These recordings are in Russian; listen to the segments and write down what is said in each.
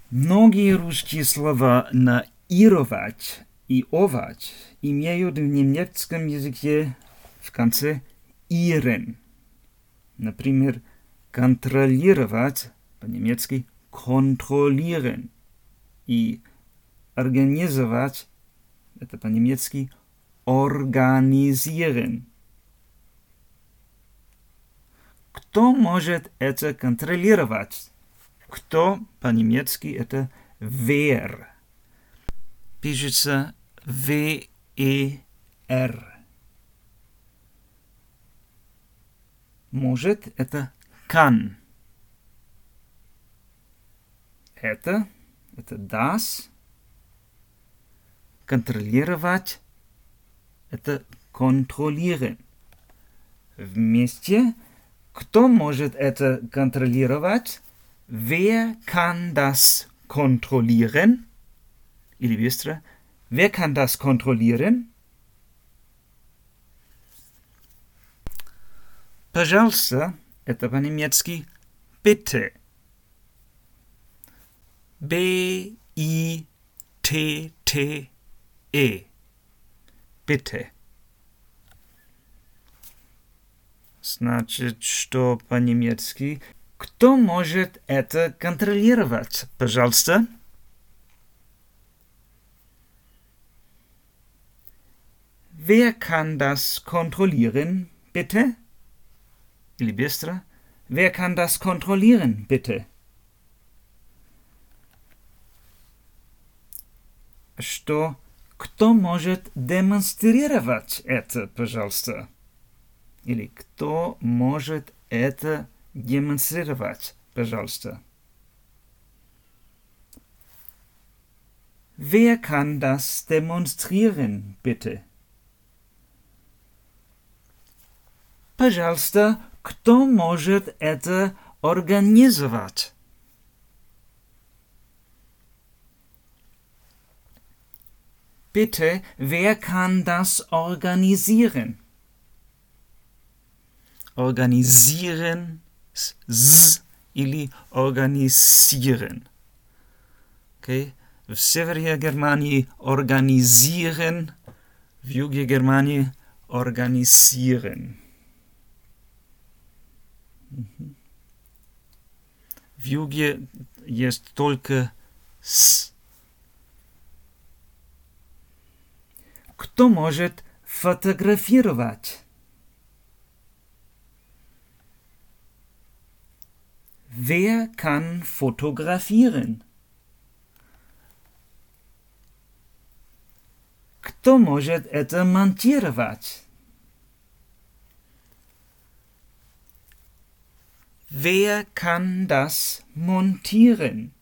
Многие русские слова на «ировать» и «овать» имеют в немецком языке в конце «ирен». Например, «контролировать» по-немецки «контролlieren» и «организовать» это по-немецки «organisieren». Кто может это контролировать? Кто по-немецки это wer. Пишется V-E-R. Может это kann. Это das. Контролировать это kontrollieren. Вместе кто может это контролировать? Wer kann das kontrollieren? Или быстро. Wer kann das kontrollieren? Пожалуйста, это по-немецки bitte. B-I-T-T-E. Bitte. Значит, что по-немецки? Кто может это контролировать? Пожалуйста. Wer kann das kontrollieren, bitte? Или быстро. Wer kann das kontrollieren, bitte? Что? Кто может демонстрировать это, пожалуйста? Или кто может это демонстрировать, пожалуйста? Wer kann das demonstrieren, bitte? Пожалуйста, кто может это организовать? Bitte, wer kann das organisieren? Organisieren, z или organisieren. Okay? В севере Германии organisieren, в юге Германии organisieren. В юге есть только с. Кто может фотографировать? Wer kann fotografieren? Кто может это монтировать? Wer kann das montieren?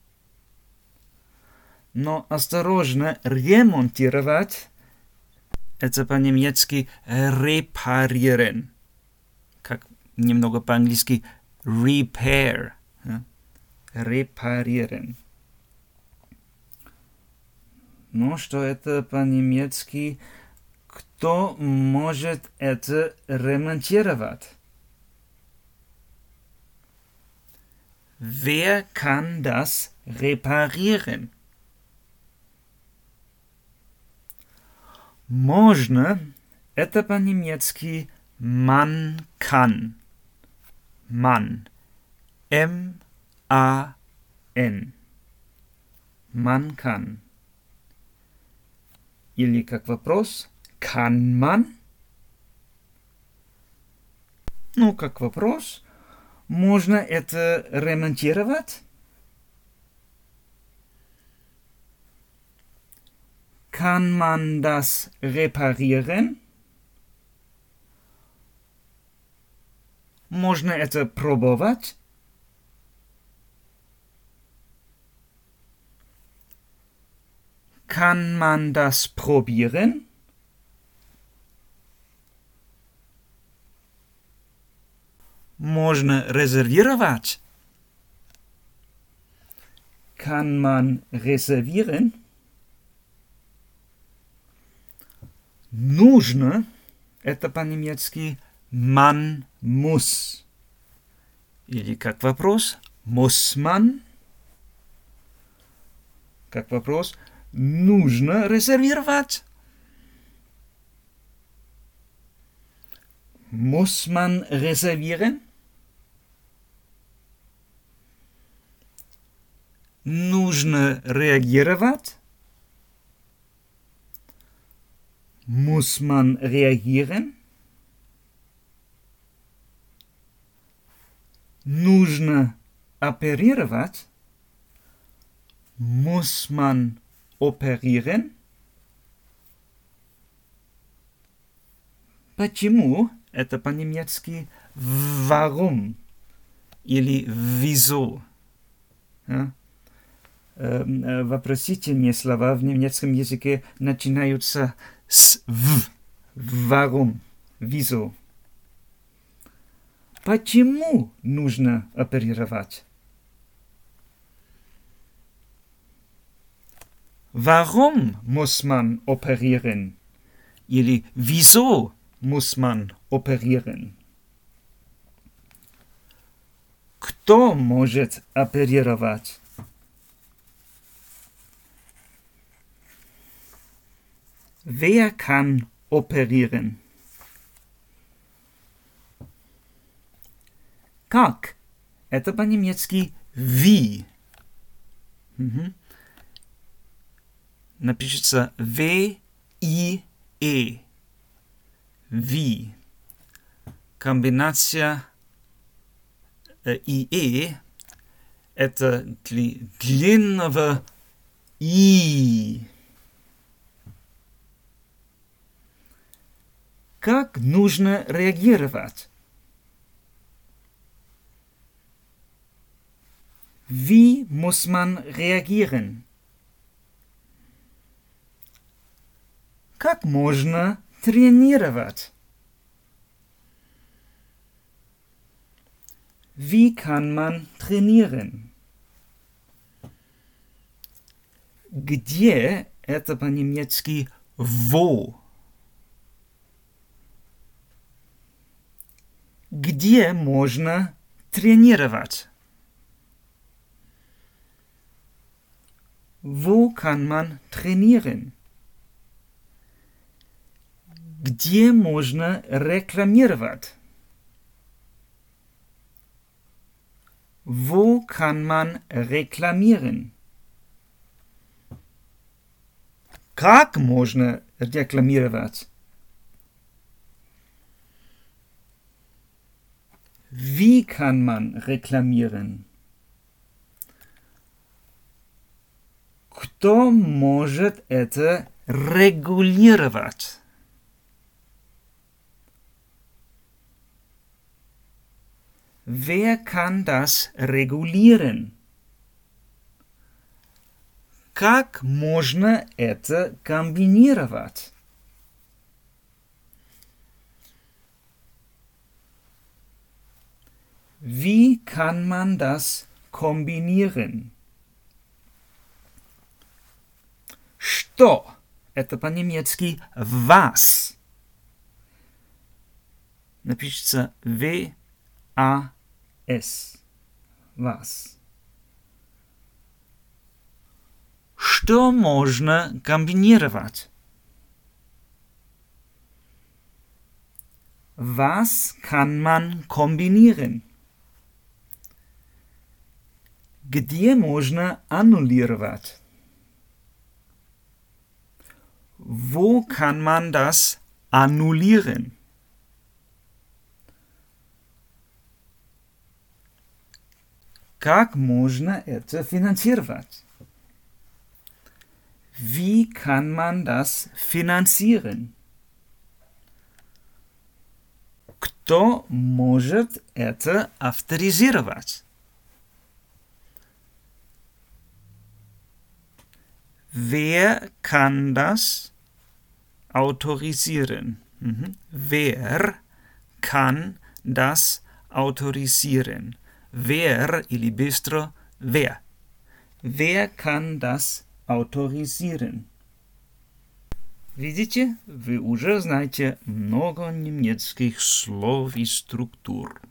Но осторожно, ремонтировать это по-немецки reparieren. Как немного по-английски repair. Reparieren. Ну, что это по-немецки? Кто может это ремонтировать? Wer kann das reparieren? Можно это по-немецки man kann. Man. M-A-N. Man kann. Или как вопрос, kann man? Ну, как вопрос, можно это ремонтировать? Kann man das reparieren? Можно это пробовать? Kann man das probieren? Можно резервировать? Kann man reservieren? Нужно, это по-немецки man muss. Или как вопрос, muss man? как вопрос, нужно резервировать. Muss man reservieren? Нужно реагировать? Muss man reagieren? Нужно оперировать? Muss man operieren? Почему? Это по-немецки warum или wieso. Ja? Вопросительные слова в немецком языке начинаются с в. Warum? Wieso? Почему нужно оперировать? Warum muss man operieren? Или wieso muss man operieren? Кто может оперировать? Wer kann operieren? Как? Это по-немецки wie. Напишется V-I-E. Wie. Комбинация IE это длинного И. Как нужно реагировать? Wie muss man reagieren? Как можно тренировать? Wie kann man trainieren? Где это по-немецки wo? Где можно тренировать? Wo kann man trainieren? Где можно рекламировать? Wo kann man reklamieren? Как можно рекламировать? Wie kann man reklamieren? Кто может это регулировать? Wer kann das regulieren? Как можно это комбинировать? Wie kann man das kombinieren? Что? Это по-немецки was. Напишется V-A-S. Was. Что можно комбинировать? Was kann man kombinieren? Где можно аннулировать? Wo kann man das annullieren? Как можно это финансировать? Wie kann man das finanzieren? Кто может это авторизировать? Wer kann das autorisieren? Wer kann das autorisieren? Wer или быстро wer? Wer kann das autorisieren? Видите, вы уже знаете много немецких слов и структур.